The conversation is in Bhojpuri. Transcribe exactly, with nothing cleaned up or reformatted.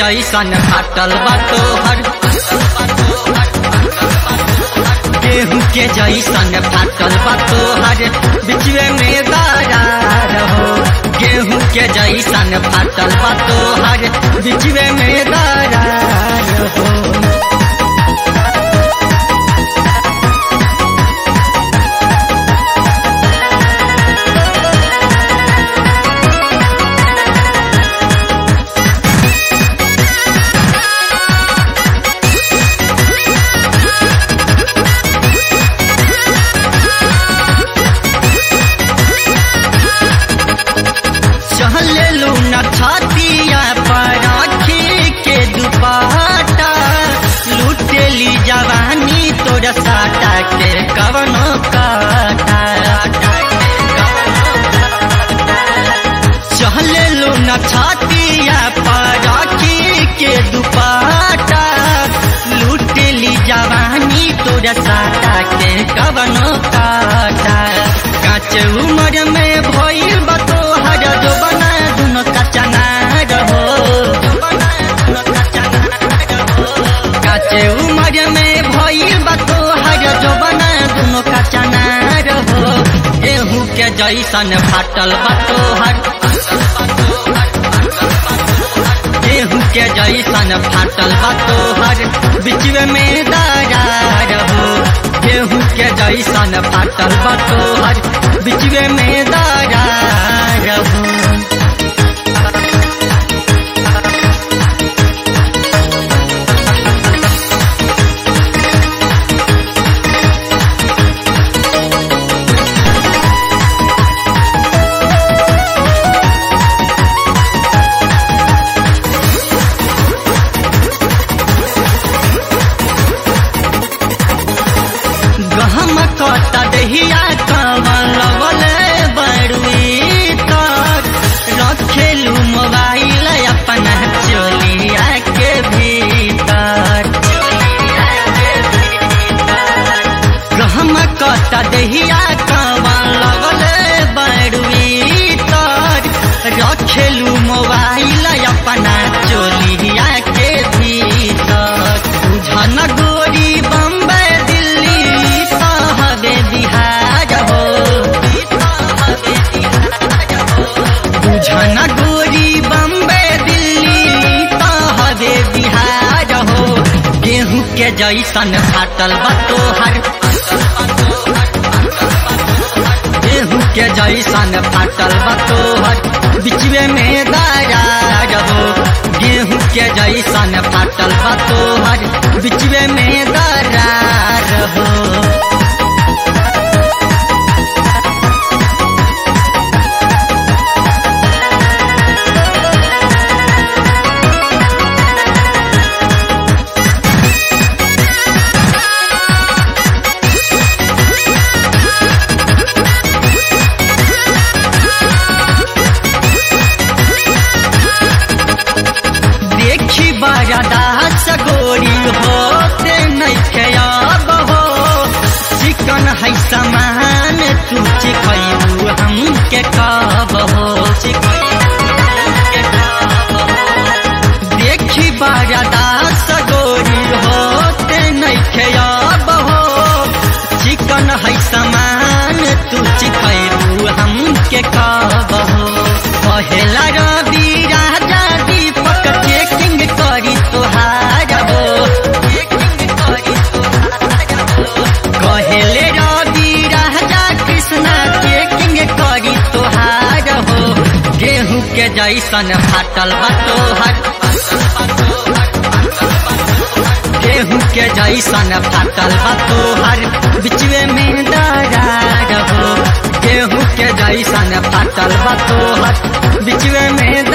जैसन फाटल बा तोहर, गेहूं के जैसन फाटल बा तोहर बिचवे में दरार हो। गेहूं के जैसन फाटल बा तोहर बिचवे में दरार हो। चलेलू न छातिया पर राखी के दुपट्टा, लुटेली जवानी तोरा साटा के कवनो काटा। चलेलू न छातिया पर राखी के दुपट्टा, लुटेली जवानी तोरा साटा के कवनो काटा। काच उमर में भइल बा तोहर जो बना दुनो कचना रहो। काचे उमर में भइल बा तोहर जो बना दुनो कचना रहो। गेहूं के जैसन फाटल बा तोहर, गेहूं के जैसन फाटल बा तोहर बिचवे में दरार हो। गेहूं के जैसन फाटल बा तोहर बिचवे में दरार हो। गहम कटा दहिया कमल बड़ुई तक, रखेलू मोबाइल अपना चोलिया के भीतर। गहम कटा दहिया कमल बड़ुई तक, रखेलू मोबाइल अपना चोलिया के भीतर। बुझन गोरी बम्बे बिहार हो, बुझन गोरी बम्बे दिल्ली तहबे बिहार हो। गेहूं के जैसन फाटल बा तोहर, गेहूं के जैसन फाटल बा तोहर बिचवे में दरार हो। गेहूं के जैसन फाटल बा तोहर बिचवे में दरार हो। देखी बरदास गोरी होते नइखे अब हो। चिकन है समान तू चिखैबू हमके कब हो। देखी बरदास गोरी होते नइखे अब हो। चिकन है समान तू चिखैबू हमके कब हो। पहला रवि राजा दीपक चेकिंग करी तोहार हो। कहेले रवि राजा कृष्णा चेकिंग करी तोहार हो। गेहूं के जैसन फाटल बा तोहर, गेहूं के जैसन फाटल बा तोहर बिचवे में दरार हो। गेहूं के जैसन फाटल बा तोहर बिचवे में